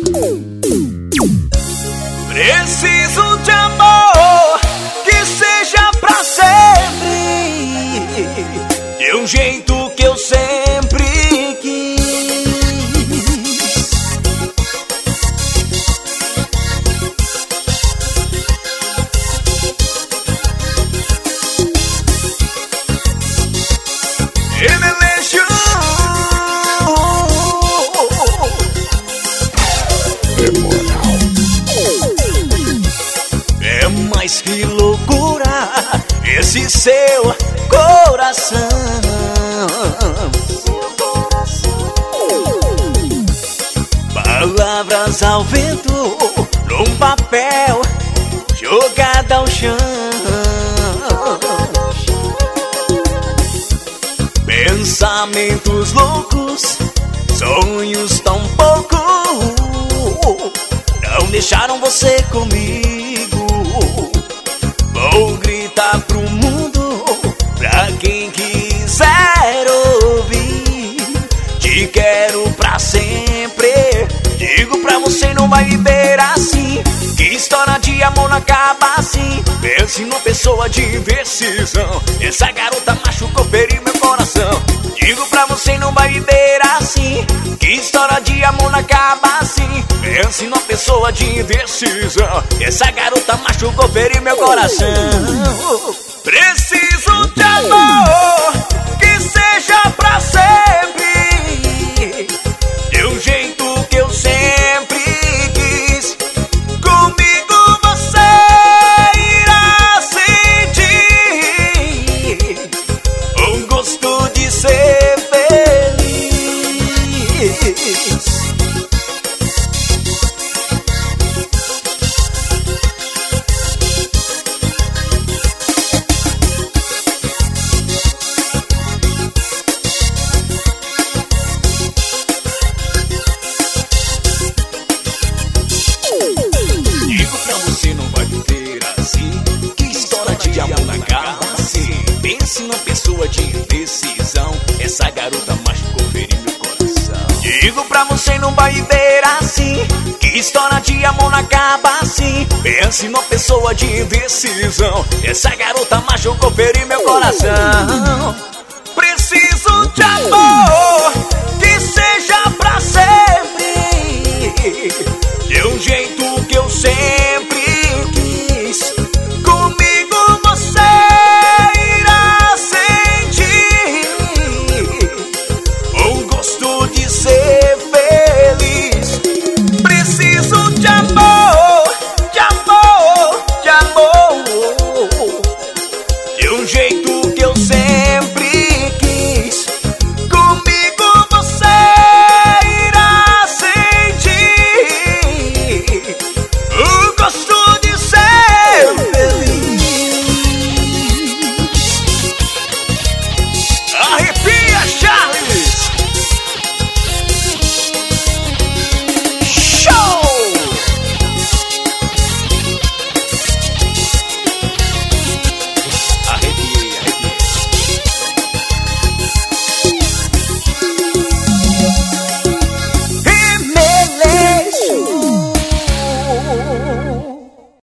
Preciso de amor que seja pra sempre, de um jeito que eu sempre quis. É mais que loucura esse seu coração. Palavras ao vento num papel jogado ao chão. Pensamentos loucos, sonhos tão pouco, não deixaram você comigo. Vou gritar pro mundo, pra quem quiser ouvir, te quero pra sempre. Digo pra você, não vai viver assim, que história de amor não acaba assim. Pense numa pessoa de indecisão, essa garota machucou, feriu meu coração. Digo pra você, não vai viver assim, que história de amor não acaba assim. Pense numa pessoa de indecisão, essa garota machucou, feriu meu coração. Preciso de amor que seja pra sempre, de um jeito que eu sempre quis. Comigo você irá sentir um gosto de ser feliz. Digo pra você, não vai viver assim, que história de amor não acaba assim. Pense numa pessoa de indecisão, essa garota machucou, feriu meu coração. Digo pra você, não vai viver assim, que história de amor não acaba assim. Pense numa pessoa de indecisão, essa garota machucou, feriu meu coração. Preciso de amor que seja pra sempre,